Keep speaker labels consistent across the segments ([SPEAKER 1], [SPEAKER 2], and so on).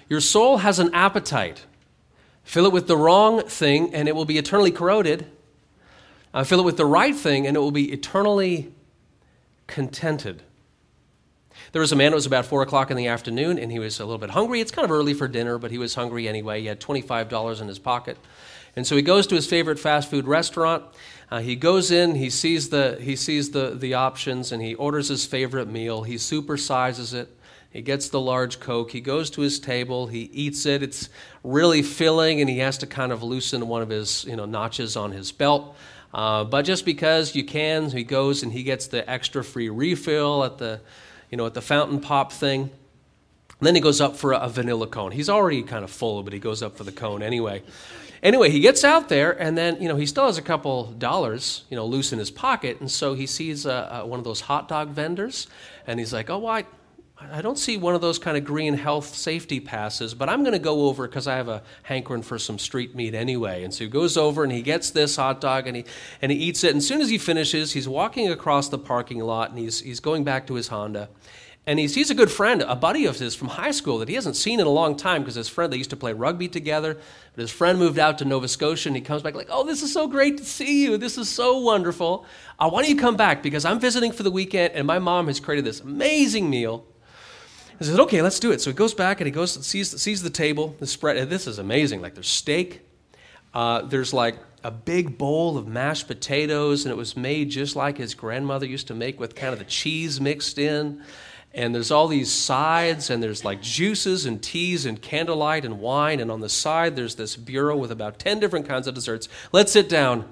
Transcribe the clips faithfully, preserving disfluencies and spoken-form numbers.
[SPEAKER 1] Your soul has an appetite. Fill it with the wrong thing, and it will be eternally corroded. Uh, fill it with the right thing, and it will be eternally contented. There was a man, it was about four o'clock in the afternoon, and he was a little bit hungry. It's kind of early for dinner, but he was hungry anyway. He had twenty-five dollars in his pocket. And so he goes to his favorite fast food restaurant. Uh, he goes in, he sees the he sees the, the options, and he orders his favorite meal. He supersizes it. He gets the large Coke. He goes to his table. He eats it. It's really filling, and he has to kind of loosen one of his you know notches on his belt. Uh, but just because you can, he goes and he gets the extra free refill at the you know, at the fountain pop thing. And then he goes up for a, a vanilla cone. He's already kind of full, but he goes up for the cone anyway. Anyway, he gets out there, and then, you know, he still has a couple dollars, you know, loose in his pocket, and so he sees uh, uh, one of those hot dog vendors, and he's like, oh, well, I, I don't see one of those kind of green health safety passes, but I'm going to go over because I have a hankering for some street meat anyway. And so he goes over and he gets this hot dog and he and he eats it. And as soon as he finishes, he's walking across the parking lot and he's he's going back to his Honda. And he sees a good friend, a buddy of his from high school that he hasn't seen in a long time because his friend, they used to play rugby together, but his friend moved out to Nova Scotia and he comes back like, oh, this is so great to see you. This is so wonderful. Uh, why don't you come back? Because I'm visiting for the weekend and my mom has created this amazing meal. He says, okay, let's do it. So he goes back and he goes and sees, sees the table, the spread. And this is amazing. Like there's steak. Uh, there's like a big bowl of mashed potatoes, and it was made just like his grandmother used to make with kind of the cheese mixed in. And there's all these sides, and there's like juices and teas and candlelight and wine. And on the side, there's this bureau with about ten different kinds of desserts. Let's sit down.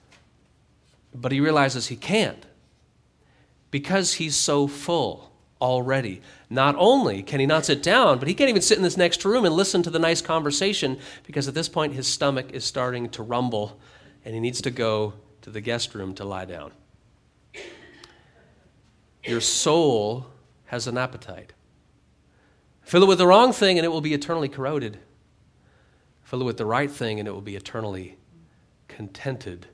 [SPEAKER 1] But he realizes he can't because he's so full already. Not only can he not sit down, but he can't even sit in this next room and listen to the nice conversation because at this point his stomach is starting to rumble and he needs to go to the guest room to lie down. Your soul has an appetite. Fill it with the wrong thing and it will be eternally corroded. Fill it with the right thing and it will be eternally contented.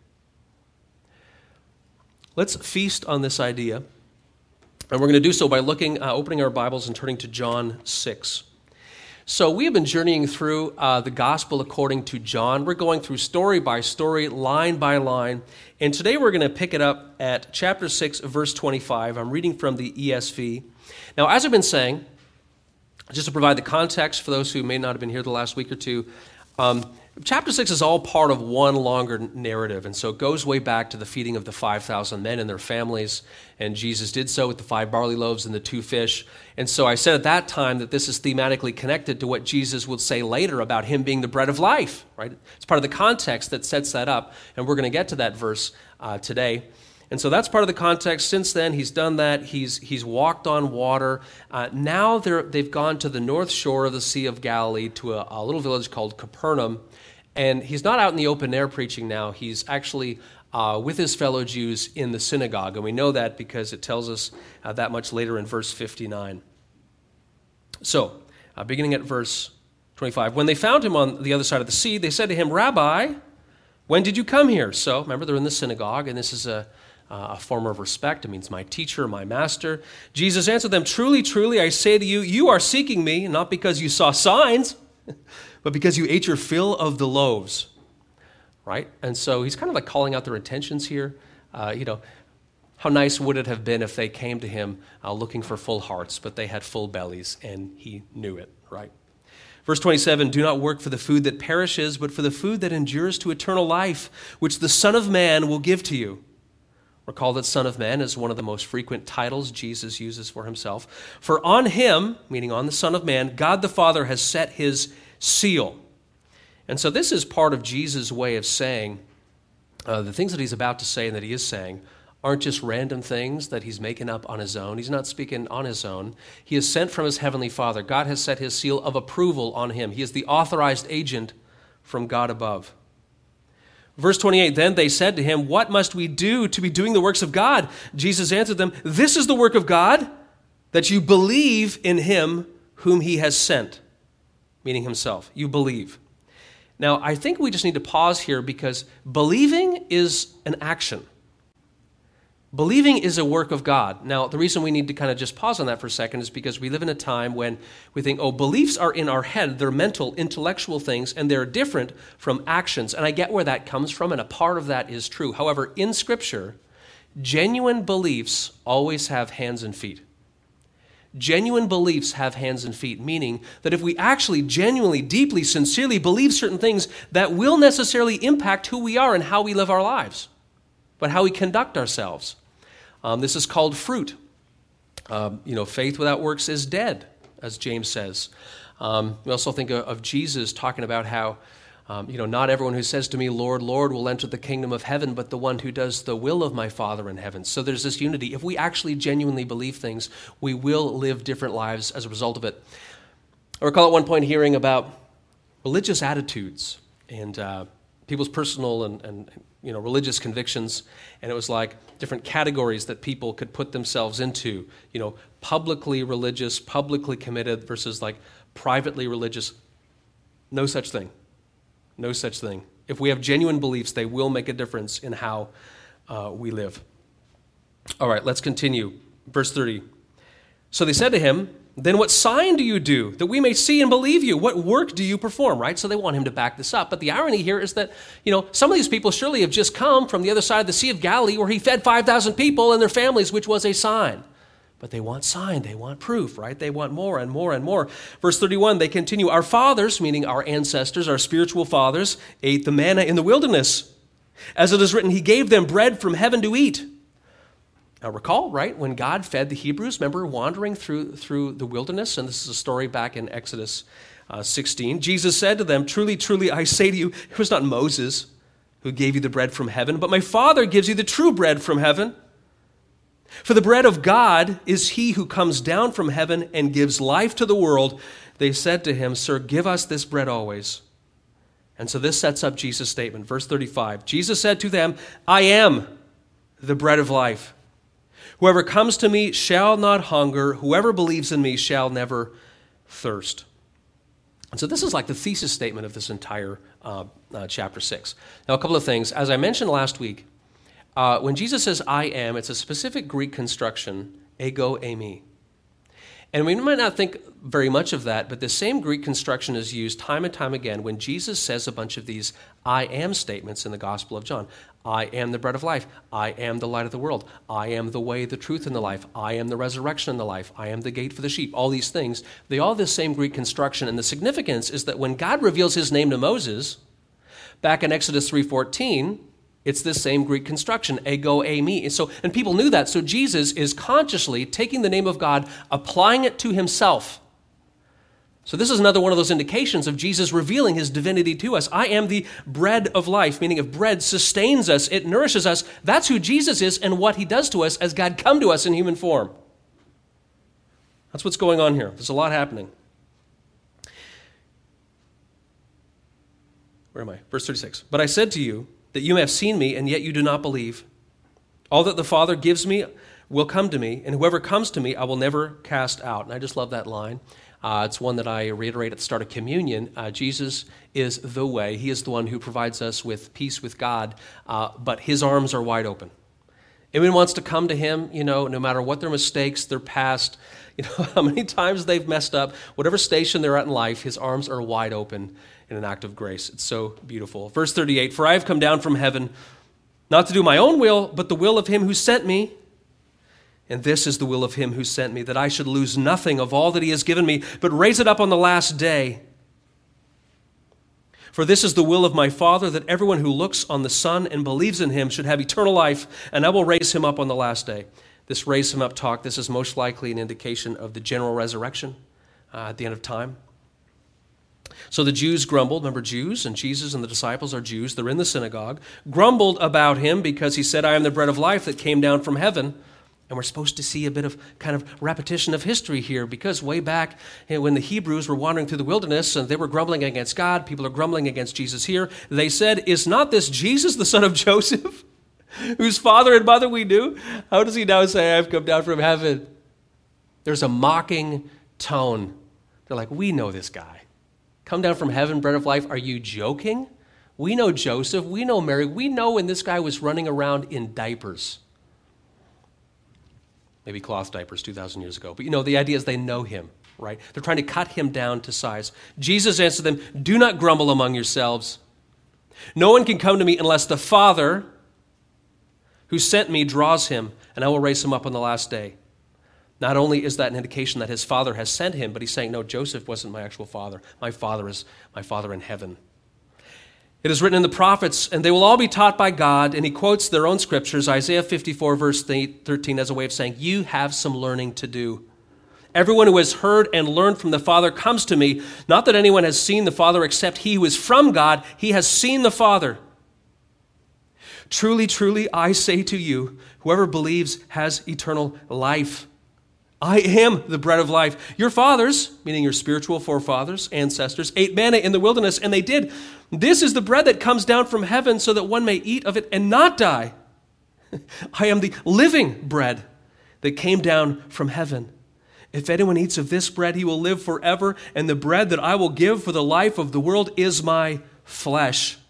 [SPEAKER 1] Let's feast on this idea. And we're going to do so by looking, uh, opening our Bibles and turning to John six. So we have been journeying through uh, the Gospel according to John. We're going through story by story, line by line. And today we're going to pick it up at chapter six, verse twenty-five. I'm reading from the E S V. Now, as I've been saying, just to provide the context for those who may not have been here the last week or two, um, chapter six is all part of one longer narrative, and so it goes way back to the feeding of the five thousand men and their families, and Jesus did so with the five barley loaves and the two fish. And so I said at that time that this is thematically connected to what Jesus would say later about him being the bread of life, right? It's part of the context that sets that up, and we're going to get to that verse uh, today. And so that's part of the context. Since then, he's done that. He's he's walked on water. Uh, now they're, they've gone to the north shore of the Sea of Galilee to a, a little village called Capernaum. And he's not out in the open air preaching now. He's actually uh, with his fellow Jews in the synagogue. And we know that because it tells us uh, that much later in verse fifty-nine. So, uh, beginning at verse twenty-five. When they found him on the other side of the sea, they said to him, Rabbi, when did you come here? So, remember, they're in the synagogue, and this is a, uh, a form of respect. It means my teacher, my master. Jesus answered them, Truly, truly, I say to you, you are seeking me, not because you saw signs, but because you ate your fill of the loaves, right? And so he's kind of like calling out their intentions here. Uh, you know, how nice would it have been if they came to him uh, looking for full hearts, but they had full bellies, and he knew it, right? Verse twenty-seven, do not work for the food that perishes, but for the food that endures to eternal life, which the Son of Man will give to you. Recall that Son of Man is one of the most frequent titles Jesus uses for himself. For on him, meaning on the Son of Man, God the Father has set his seal. And so this is part of Jesus' way of saying uh, the things that he's about to say and that he is saying aren't just random things that he's making up on his own. He's not speaking on his own. He is sent from his heavenly Father. God has set his seal of approval on him. He is the authorized agent from God above. Verse twenty-eight, then they said to him, what must we do to be doing the works of God? Jesus answered them, this is the work of God, that you believe in him whom he has sent, meaning himself. You believe. Now, I think we just need to pause here because believing is an action. Believing is a work of God. Now, the reason we need to kind of just pause on that for a second is because we live in a time when we think, oh, beliefs are in our head. They're mental, intellectual things, and they're different from actions. And I get where that comes from, and a part of that is true. However, in Scripture, genuine beliefs always have hands and feet. Genuine beliefs have hands and feet, meaning that if we actually genuinely, deeply, sincerely believe certain things, that will necessarily impact who we are and how we live our lives, but how we conduct ourselves. Um, this is called fruit. Um, you know, faith without works is dead, as James says. Um, we also think of, of Jesus talking about how, um, you know, not everyone who says to me, Lord, Lord, will enter the kingdom of heaven, but the one who does the will of my Father in heaven. So there's this unity. If we actually genuinely believe things, we will live different lives as a result of it. I recall at one point hearing about religious attitudes and uh, people's personal and, and you know, religious convictions, and it was like different categories that people could put themselves into, you know, publicly religious, publicly committed versus like privately religious. No such thing. No such thing. If we have genuine beliefs, they will make a difference in how uh, we live. All right, let's continue. Verse thirty. So they said to him, then what sign do you do that we may see and believe you? What work do you perform, right? So they want him to back this up. But the irony here is that, you know, some of these people surely have just come from the other side of the Sea of Galilee where he fed five thousand people and their families, which was a sign. But they want sign, they want proof, right? They want more and more and more. Verse thirty-one, they continue, our fathers, meaning our ancestors, our spiritual fathers, ate the manna in the wilderness. As it is written, he gave them bread from heaven to eat. Now recall, right, when God fed the Hebrews, remember wandering through, through the wilderness? And this is a story back in Exodus uh, sixteen. Jesus said to them, truly, truly, I say to you, it was not Moses who gave you the bread from heaven, but my Father gives you the true bread from heaven. For the bread of God is he who comes down from heaven and gives life to the world. They said to him, Sir, give us this bread always. And so this sets up Jesus' statement. Verse thirty-five, Jesus said to them, I am the bread of life. Whoever comes to me shall not hunger. Whoever believes in me shall never thirst. And so this is like the thesis statement of this entire uh, uh, chapter six. Now, a couple of things. As I mentioned last week, uh, when Jesus says, I am, it's a specific Greek construction, ego eimi. And we might not think very much of that, but the same Greek construction is used time and time again when Jesus says a bunch of these I am statements in the Gospel of John. I am the bread of life. I am the light of the world. I am the way, the truth, and the life. I am the resurrection and the life. I am the gate for the sheep. All these things, they all have this same Greek construction. And the significance is that when God reveals his name to Moses, back in Exodus three fourteen, it's this same Greek construction, ego eimi. And so, and people knew that. So Jesus is consciously taking the name of God, applying it to himself. So this is another one of those indications of Jesus revealing his divinity to us. I am the bread of life, meaning if bread sustains us, it nourishes us. That's who Jesus is and what he does to us as God come to us in human form. That's what's going on here. There's a lot happening. Where am I? Verse thirty-six. But I said to you that you have seen me, and yet you do not believe. All that the Father gives me will come to me, and whoever comes to me I will never cast out. And I just love that line. Uh, it's one that I reiterate at the start of communion. Uh, Jesus is the way. He is the one who provides us with peace with God, uh, but his arms are wide open. Anyone wants to come to him, you know, no matter what their mistakes, their past, you know, how many times they've messed up, whatever station they're at in life, his arms are wide open in an act of grace. It's so beautiful. Verse thirty-eight, for I have come down from heaven, not to do my own will, but the will of him who sent me. And this is the will of him who sent me, that I should lose nothing of all that he has given me, but raise it up on the last day. For this is the will of my Father, that everyone who looks on the Son and believes in him should have eternal life, and I will raise him up on the last day. This raise him up talk, this is most likely an indication of the general resurrection uh, at the end of time. So the Jews grumbled, remember Jews, and Jesus and the disciples are Jews, they're in the synagogue, grumbled about him because he said, I am the bread of life that came down from heaven. And we're supposed to see a bit of kind of repetition of history here, because way back when the Hebrews were wandering through the wilderness and they were grumbling against God, people are grumbling against Jesus here. They said, is not this Jesus, the son of Joseph, whose father and mother we knew? How does he now say, I've come down from heaven? There's a mocking tone. They're like, we know this guy. Come down from heaven, bread of life. Are you joking? We know Joseph. We know Mary. We know when this guy was running around in diapers. maybe cloth diapers two thousand years ago. But you know, the idea is they know him, right? They're trying to cut him down to size. Jesus answered them, do not grumble among yourselves. No one can come to me unless the Father who sent me draws him, and I will raise him up on the last day. Not only is that an indication that his Father has sent him, but he's saying, no, Joseph wasn't my actual father. My Father is my Father in heaven. It is written in the prophets, and they will all be taught by God. And he quotes their own scriptures, Isaiah fifty-four, verse thirteen, as a way of saying, you have some learning to do. Everyone who has heard and learned from the Father comes to me. Not that anyone has seen the Father except he who is from God. He has seen the Father. Truly, truly, I say to you, whoever believes has eternal life. I am the bread of life. Your fathers, meaning your spiritual forefathers, ancestors, ate manna in the wilderness, and they did. This is the bread that comes down from heaven so that one may eat of it and not die. I am the living bread that came down from heaven. If anyone eats of this bread, he will live forever, and the bread that I will give for the life of the world is my flesh.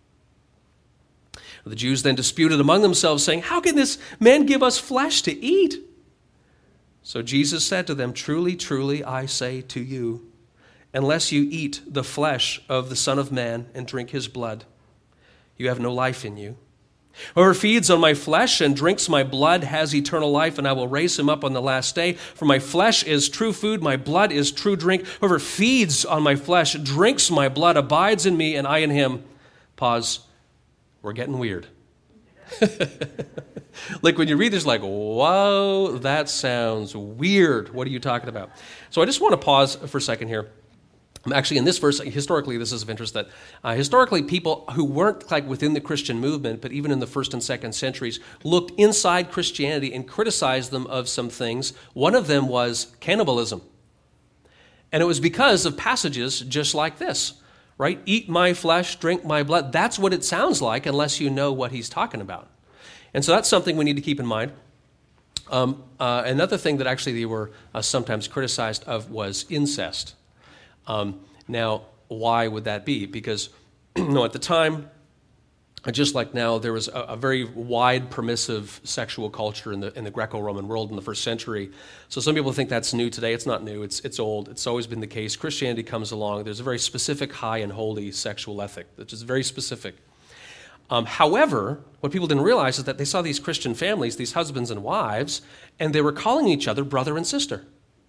[SPEAKER 1] The Jews then disputed among themselves, saying, how can this man give us flesh to eat? So Jesus said to them, truly, truly, I say to you, unless you eat the flesh of the Son of Man and drink his blood, you have no life in you. Whoever feeds on my flesh and drinks my blood has eternal life, and I will raise him up on the last day. For my flesh is true food, my blood is true drink. Whoever feeds on my flesh, drinks my blood, abides in me, and I in him. Pause. We're getting weird. Like when you read this, like, whoa, that sounds weird. What are you talking about? So I just want to pause for a second here. Actually, in this verse, historically, this is of interest that uh, historically people who weren't like within the Christian movement, but even in the first and second centuries, looked inside Christianity and criticized them of some things. One of them was cannibalism. And it was because of passages just like this, right? Eat my flesh, drink my blood. That's what it sounds like unless you know what he's talking about. And so that's something we need to keep in mind. Um, uh, another thing that actually they were uh, sometimes criticized of was incest. Um, now, why would that be? Because, you know, at the time, just like now, there was a, a very wide permissive sexual culture in the in the Greco-Roman world in the first century. So some people think that's new today. It's not new. It's it's old. It's always been the case. Christianity comes along. There's a very specific, high and holy sexual ethic that's just very specific. Um, however, what people didn't realize is that they saw these Christian families, these husbands and wives, and they were calling each other brother and sister.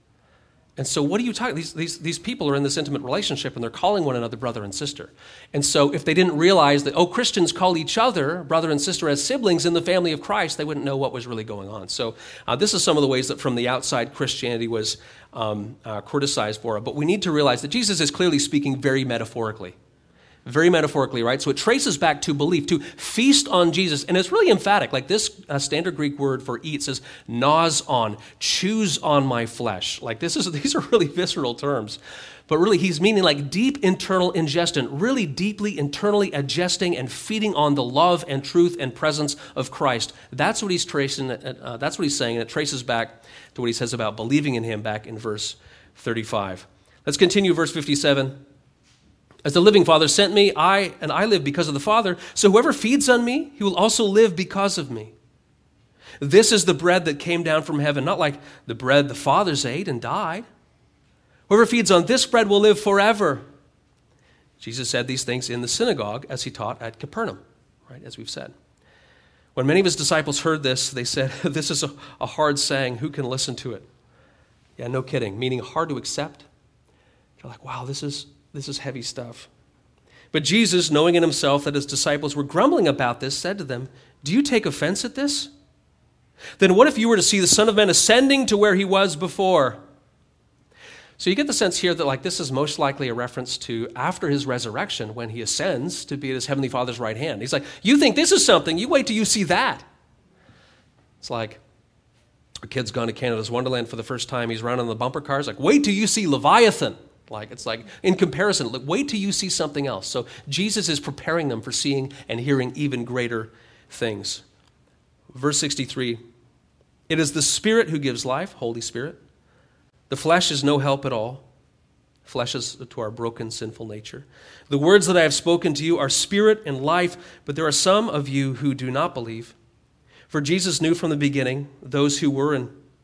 [SPEAKER 1] And so what are you talking, these, these, these people are in this intimate relationship and they're calling one another brother and sister. And so if they didn't realize that, oh, Christians call each other brother and sister as siblings in the family of Christ, they wouldn't know what was really going on. So uh, this is some of the ways that from the outside Christianity was um, uh, criticized for it. But we need to realize that Jesus is clearly speaking very metaphorically. Very metaphorically, right? So it traces back to belief, to feast on Jesus. And it's really emphatic. Like this uh, standard Greek word for eat says, nause on, choose on my flesh. Like this is, these are really visceral terms. But really he's meaning like deep internal ingestion, really deeply internally ingesting and feeding on the love and truth and presence of Christ. That's what he's tracing, uh, that's what he's saying. And it traces back to what he says about believing in him back in verse thirty-five. Let's continue verse fifty-seven. As the living Father sent me, I and I live because of the Father. So whoever feeds on me, he will also live because of me. This is the bread that came down from heaven, not like the bread the fathers ate and died. Whoever feeds on this bread will live forever. Jesus said these things in the synagogue as he taught at Capernaum, right, as we've said. When many of his disciples heard this, they said, this is a, a hard saying. Who can listen to it? Yeah, no kidding, meaning hard to accept. You're like, wow, this is... This is heavy stuff. But Jesus, knowing in himself that his disciples were grumbling about this, said to them, do you take offense at this? Then what if you were to see the Son of Man ascending to where he was before? So you get the sense here that like this is most likely a reference to after his resurrection when he ascends to be at his heavenly Father's right hand. He's like, you think this is something, you wait till you see that. It's like a kid's gone to Canada's Wonderland for the first time. He's running on the bumper cars. Like, wait till you see Leviathan. Like it's like in comparison, wait till you see something else. So Jesus is preparing them for seeing and hearing even greater things. Verse sixty-three, it is the Spirit who gives life, Holy Spirit. The flesh is no help at all. Flesh is to our broken, sinful nature. The words that I have spoken to you are spirit and life, but there are some of you who do not believe. For Jesus knew from the beginning those who were and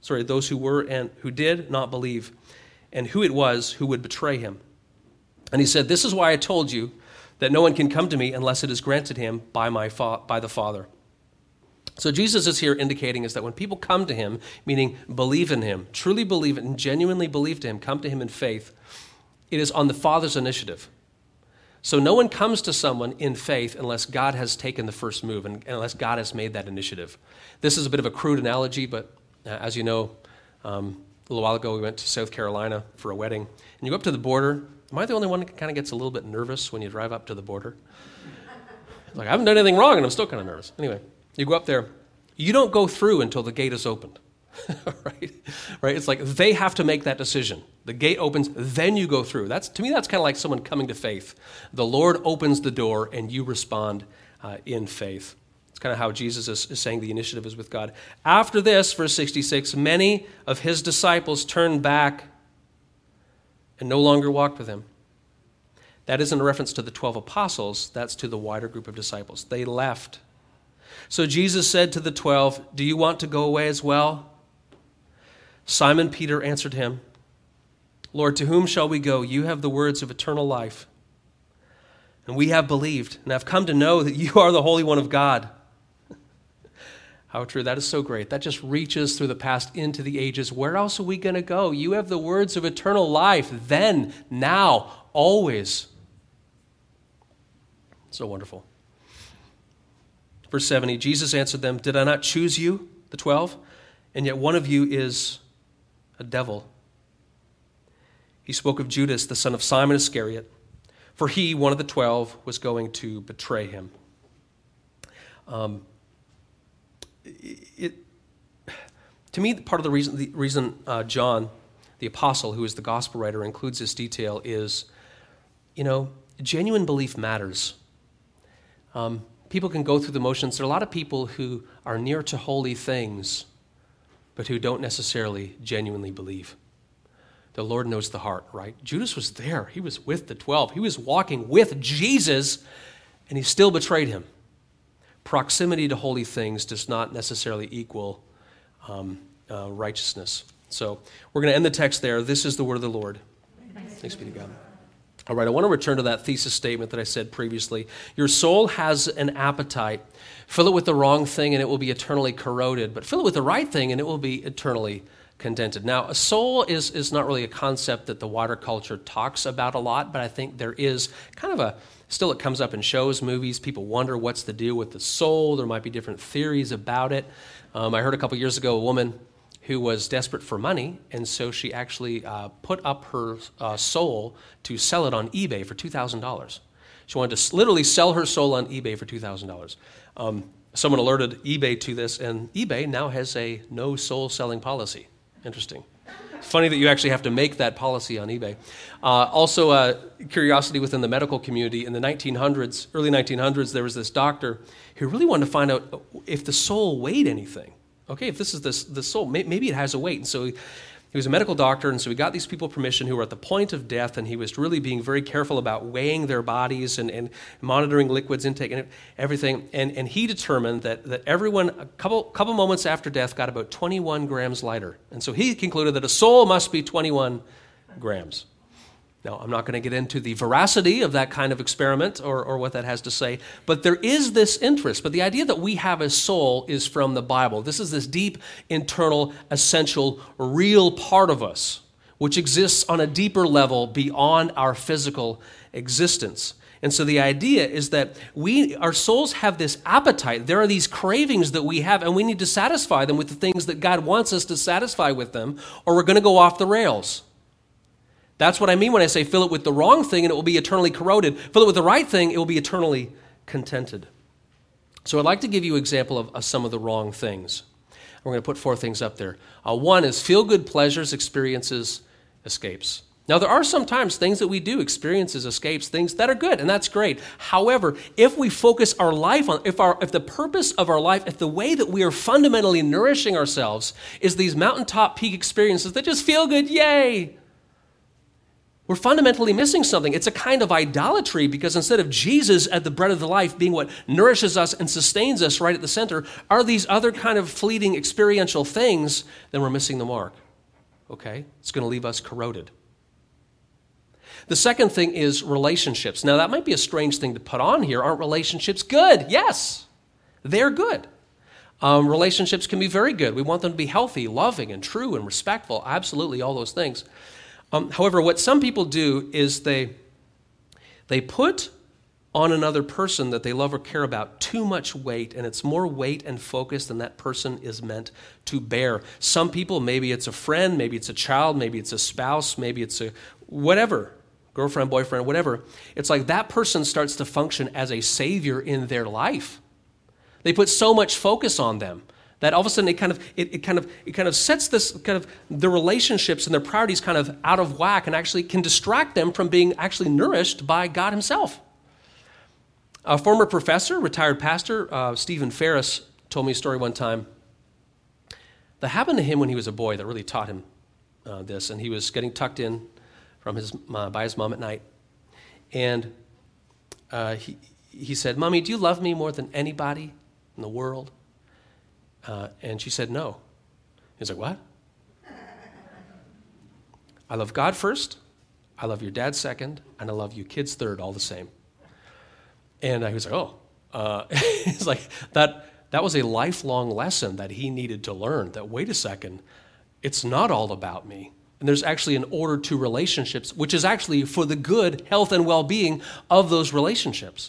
[SPEAKER 1] sorry, those who were and who did not believe, and who it was who would betray him. And he said, "This is why I told you that no one can come to me unless it is granted him by my fa- by the Father." So Jesus is here indicating is that when people come to him, meaning believe in him, truly believe it and genuinely believe to him, come to him in faith, it is on the Father's initiative. So no one comes to someone in faith unless God has taken the first move and unless God has made that initiative. This is a bit of a crude analogy, but uh, as you know, um, a little while ago we went to South Carolina for a wedding, and you go up to the border. Am I the only one that kind of gets a little bit nervous when you drive up to the border? Like, I haven't done anything wrong, and I'm still kind of nervous. Anyway, you go up there. You don't go through until the gate is opened, right? Right? It's like they have to make that decision. The gate opens, then you go through. That's to me, that's kind of like someone coming to faith. The Lord opens the door, and you respond uh, in faith. It's kind of how Jesus is, is saying the initiative is with God. After this, verse sixty-six, many of his disciples turned back and no longer walked with him. That isn't a reference to the twelve apostles. That's to the wider group of disciples. They left. So Jesus said to the twelve, "Do you want to go away as well?" Simon Peter answered him, "Lord, to whom shall we go? You have the words of eternal life. And we have believed and have come to know that you are the Holy One of God." How true. That is so great. That just reaches through the past into the ages. Where else are we going to go? You have the words of eternal life, then, now, always. So wonderful. Verse seventy, Jesus answered them, "Did I not choose you, the twelve? And yet one of you is a devil." He spoke of Judas, the son of Simon Iscariot, for he, one of the twelve, was going to betray him. Um, it, to me, part of the reason, the reason uh, John, the apostle, who is the gospel writer, includes this detail is, you know, genuine belief matters. Um, people can go through the motions. There are a lot of people who are near to holy things, but who don't necessarily genuinely believe. The Lord knows the heart, right? Judas was there. He was with the twelve. He was walking with Jesus, and he still betrayed him. Proximity to holy things does not necessarily equal um, uh, righteousness. So we're going to end the text there. This is the word of the Lord. Thanks be to God. All right, I want to return to that thesis statement that I said previously. Your soul has an appetite. Fill it with the wrong thing, and it will be eternally corroded. But fill it with the right thing, and it will be eternally contented. Now, a soul is, is not really a concept that the wider culture talks about a lot, but I think there is kind of a, still it comes up in shows, movies. People wonder what's the deal with the soul. There might be different theories about it. Um, I heard a couple years ago a woman who was desperate for money, and so she actually uh, put up her uh, soul to sell it on eBay for two thousand dollars. She wanted to literally sell her soul on eBay for two thousand dollars. Um, someone alerted eBay to this, and eBay now has a no soul selling policy. Interesting. It's funny that you actually have to make that policy on eBay. Uh, also, uh, curiosity within the medical community. In the nineteen hundreds, early nineteen hundreds, there was this doctor who really wanted to find out if the soul weighed anything. Okay, if this is this, the soul, maybe it has a weight. And so he, he was a medical doctor, and so he got these people permission who were at the point of death, and he was really being very careful about weighing their bodies and, and monitoring liquids intake and everything. And, and he determined that, that everyone, a couple, couple moments after death, got about twenty-one grams lighter. And so he concluded that a soul must be twenty-one grams. Now, I'm not going to get into the veracity of that kind of experiment or, or what that has to say, but there is this interest. But the idea that we have a soul is from the Bible. This is this deep, internal, essential, real part of us, which exists on a deeper level beyond our physical existence. And so the idea is that we, our souls have this appetite. There are these cravings that we have, and we need to satisfy them with the things that God wants us to satisfy with them, or we're going to go off the rails. That's what I mean when I say fill it with the wrong thing and it will be eternally corroded. Fill it with the right thing, it will be eternally contented. So I'd like to give you an example of, of some of the wrong things. We're going to put four things up there. Uh, one is feel-good pleasures, experiences, escapes. Now, there are sometimes things that we do, experiences, escapes, things that are good, and that's great. However, if we focus our life on, if our, if the purpose of our life, if the way that we are fundamentally nourishing ourselves is these mountaintop peak experiences that just feel good, yay, We're fundamentally missing something. It's a kind of idolatry because instead of Jesus at the bread of the life being what nourishes us and sustains us right at the center, are these other kind of fleeting experiential things, then we're missing the mark. Okay? It's going to leave us corroded. The second thing is relationships. Now, that might be a strange thing to put on here. Aren't relationships good? Yes, they're good. Um, relationships can be very good. We want them to be healthy, loving, and true and respectful. Absolutely, all those things. Um, however, what some people do is they, they put on another person that they love or care about too much weight, and it's more weight and focus than that person is meant to bear. Some people, maybe it's a friend, maybe it's a child, maybe it's a spouse, maybe it's a whatever, girlfriend, boyfriend, whatever. It's like that person starts to function as a savior in their life. They put so much focus on them that all of a sudden it kind of it, it kind of it kind of sets this kind of the relationships and their priorities kind of out of whack and actually can distract them from being actually nourished by God himself. A former professor, retired pastor, uh, Stephen Ferris, told me a story one time that happened to him when he was a boy that really taught him uh, this. And he was getting tucked in from his uh, by his mom at night, and uh, he he said, "Mommy, do you love me more than anybody in the world?" Uh, and she said, "No." He's like, "What?" "I love God first, I love your dad second, and I love you kids third, all the same." And uh, he was like, "Oh." Uh, he's like, that, that was a lifelong lesson that he needed to learn, that, wait a second, it's not all about me. And there's actually an order to relationships, which is actually for the good, health, and well-being of those relationships.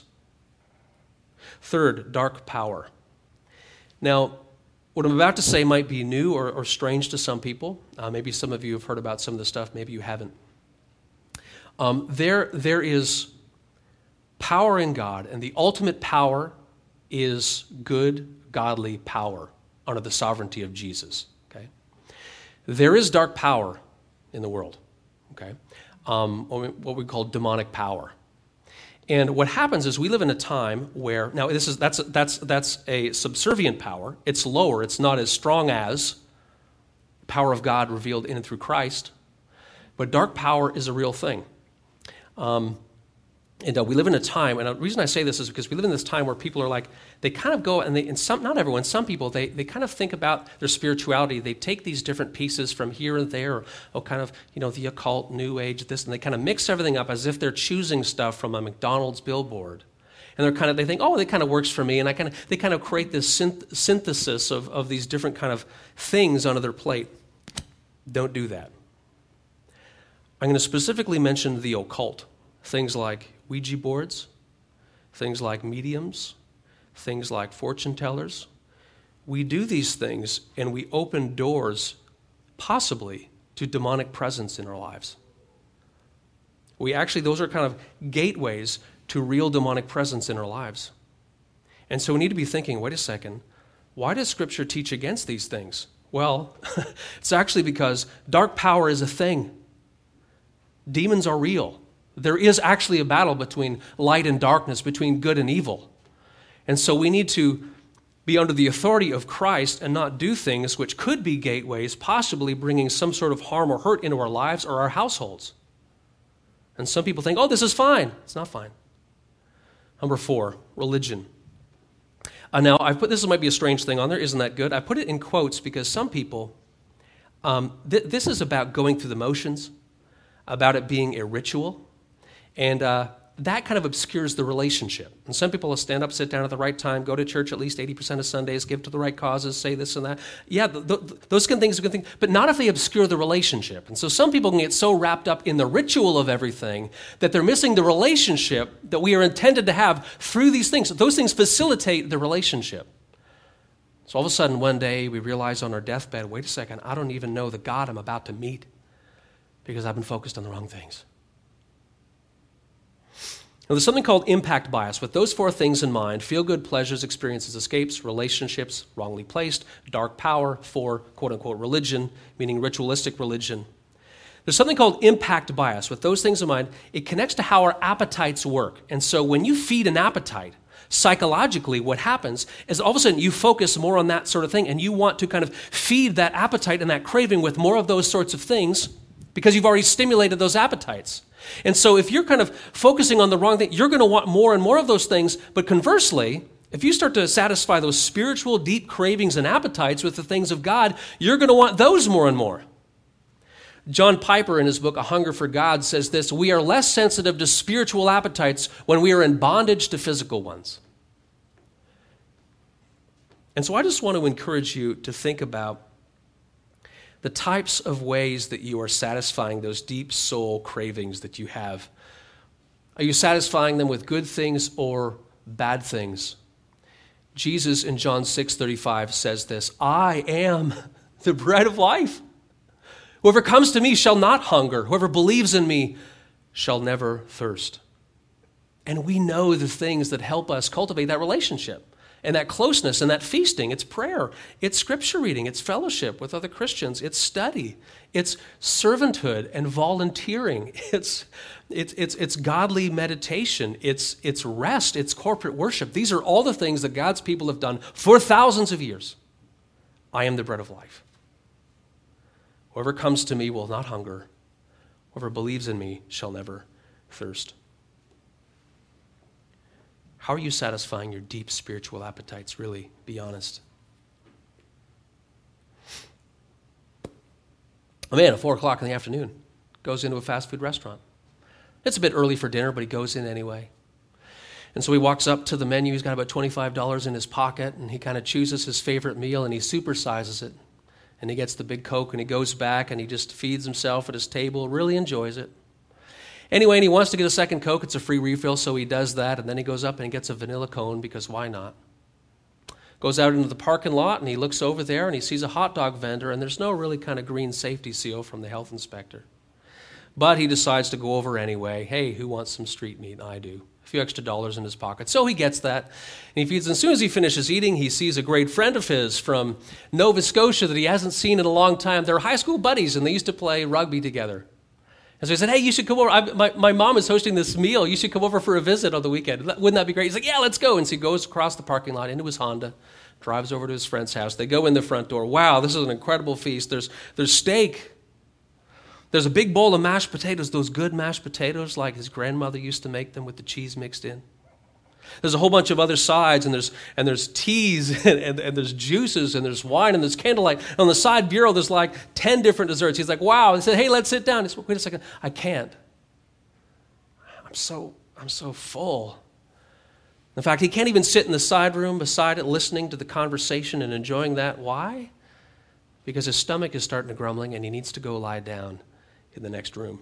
[SPEAKER 1] Third, dark power. Now, what I'm about to say might be new or, or strange to some people. Uh, maybe some of you have heard about some of the stuff. Maybe you haven't. Um, there, there is power in God, and the ultimate power is good, godly power under the sovereignty of Jesus. Okay, there is dark power in the world. Okay, um, what we call demonic power. And what happens is we live in a time where, now this is that's that's that's a subservient power. It's lower. It's not as strong as the power of God revealed in and through Christ. But dark power is a real thing. Um, and uh, we live in a time, and the reason I say this is because we live in this time where people are like, they kind of go, and they, and some, not everyone, some people, they, they kind of think about their spirituality. They take these different pieces from here and there, or, or kind of, you know, the occult, New Age, this, and they kind of mix everything up as if they're choosing stuff from a McDonald's billboard. And they're kind of, they think, oh, it kind of works for me, and I kind of, they kind of create this synth- synthesis of, of these different kind of things onto their plate. Don't do that. I'm going to specifically mention the occult, things like Ouija boards, things like mediums, things like fortune tellers. We do these things and we open doors, possibly, to demonic presence in our lives. We actually, those are kind of gateways to real demonic presence in our lives. And so we need to be thinking, wait a second, why does Scripture teach against these things? Well, it's actually because dark power is a thing. Demons are real. There is actually a battle between light and darkness, between good and evil. And so we need to be under the authority of Christ and not do things which could be gateways, possibly bringing some sort of harm or hurt into our lives or our households. And some people think, oh, this is fine. It's not fine. Number four, religion. Uh, now, I've put, this might be a strange thing on there. Isn't that good? I put it in quotes because some people, um, th- this is about going through the motions, about it being a ritual. And uh, that kind of obscures the relationship. And some people will stand up, sit down at the right time, go to church at least eighty percent of Sundays, give to the right causes, say this and that. Yeah, th- th- those kind of things are good things, but not if they obscure the relationship. And so some people can get so wrapped up in the ritual of everything that they're missing the relationship that we are intended to have through these things. Those things facilitate the relationship. So all of a sudden, one day, we realize on our deathbed, wait a second, I don't even know the God I'm about to meet because I've been focused on the wrong things. Now, there's something called impact bias. With those four things in mind, feel-good pleasures, experiences, escapes, relationships, wrongly placed, dark power, for quote-unquote religion, meaning ritualistic religion. There's something called impact bias. With those things in mind, it connects to how our appetites work. And so when you feed an appetite, psychologically what happens is all of a sudden you focus more on that sort of thing, and you want to kind of feed that appetite and that craving with more of those sorts of things, because you've already stimulated those appetites. And so if you're kind of focusing on the wrong thing, you're going to want more and more of those things. But conversely, if you start to satisfy those spiritual, deep cravings and appetites with the things of God, you're going to want those more and more. John Piper, in his book, A Hunger for God, says this: we are less sensitive to spiritual appetites when we are in bondage to physical ones. And so I just want to encourage you to think about the types of ways that you are satisfying those deep soul cravings that you have. Are you satisfying them with good things or bad things? Jesus in John six thirty-five says this: I am the bread of life. Whoever comes to me shall not hunger. Whoever believes in me shall never thirst. And we know the things that help us cultivate that relationship and that closeness and that feasting. It's prayer. It's scripture reading. It's fellowship with other Christians. It's study. It's servanthood and volunteering. It's, it's, it's, it's godly meditation. It's, it's rest. It's corporate worship. These are all the things that God's people have done for thousands of years. I am the bread of life. Whoever comes to me will not hunger. Whoever believes in me shall never thirst. How are you satisfying your deep spiritual appetites, really? Be honest. A man at four o'clock in the afternoon goes into a fast food restaurant. It's a bit early for dinner, but he goes in anyway. And so he walks up to the menu. He's got about twenty-five dollars in his pocket, and he kind of chooses his favorite meal, and he supersizes it. And he gets the big Coke, and he goes back, and he just feeds himself at his table, really enjoys it. Anyway, and he wants to get a second Coke. It's a free refill, so he does that. And then he goes up and he gets a vanilla cone, because why not? Goes out into the parking lot, and he looks over there, and he sees a hot dog vendor, and there's no really kind of green safety seal from the health inspector. But he decides to go over anyway. Hey, who wants some street meat? I do. A few extra dollars in his pocket. So he gets that, and he feeds. And as soon as he finishes eating, he sees a great friend of his from Nova Scotia that he hasn't seen in a long time. They're high school buddies, and they used to play rugby together. And so he said, hey, you should come over. I, my, my mom is hosting this meal. You should come over for a visit on the weekend. Wouldn't that be great? He's like, yeah, let's go. And so he goes across the parking lot into his Honda, drives over to his friend's house. They go in the front door. Wow, this is an incredible feast. There's, there's steak. There's a big bowl of mashed potatoes, those good mashed potatoes like his grandmother used to make them with the cheese mixed in. There's a whole bunch of other sides, and there's and there's teas, and, and, and there's juices, and there's wine, and there's candlelight. And on the side bureau, there's like ten different desserts. He's like, wow. He said, hey, let's sit down. He said, wait a second. I can't. I'm so, I'm so full. In fact, he can't even sit in the side room beside it listening to the conversation and enjoying that. Why? Because his stomach is starting to grumbling, and he needs to go lie down in the next room.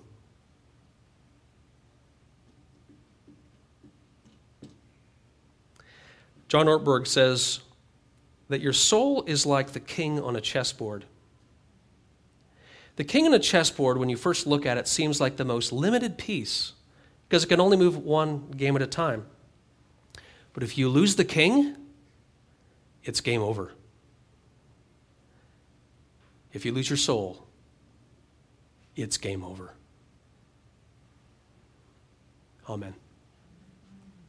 [SPEAKER 1] John Ortberg says that your soul is like the king on a chessboard. The king on a chessboard, when you first look at it, seems like the most limited piece because it can only move one game at a time. But if you lose the king, it's game over. If you lose your soul, it's game over. Amen.